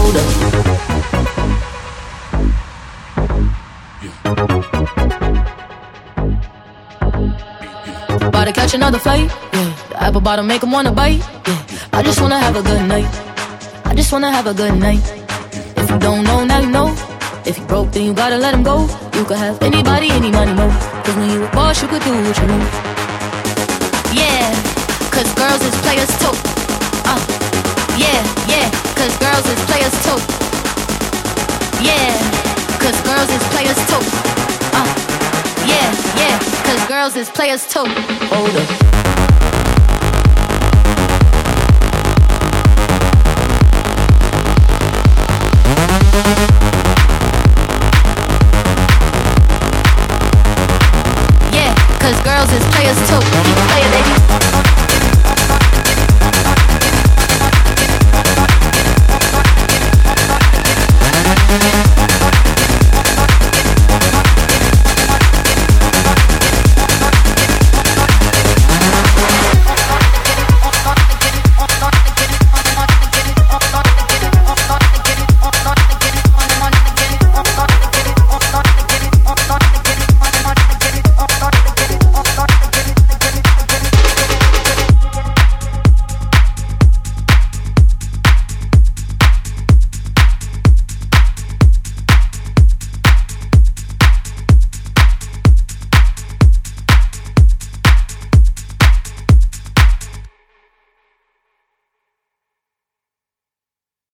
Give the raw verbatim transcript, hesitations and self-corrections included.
Hold up. About to catch another flight, yeah. The apple bottom make 'em wanna bite, yeah. I just wanna have a good night. I just wanna have a good night. If you don't know, now you know. If you broke, then you gotta let him go. You could have anybody, any money, no. Cause when you a boss, you could do what you want. Yeah, cause girls is players too. Uh, yeah, yeah, cause girls is players too. Yeah, cause girls is players too. Uh, yeah, yeah, cause girls is players too. Hold up.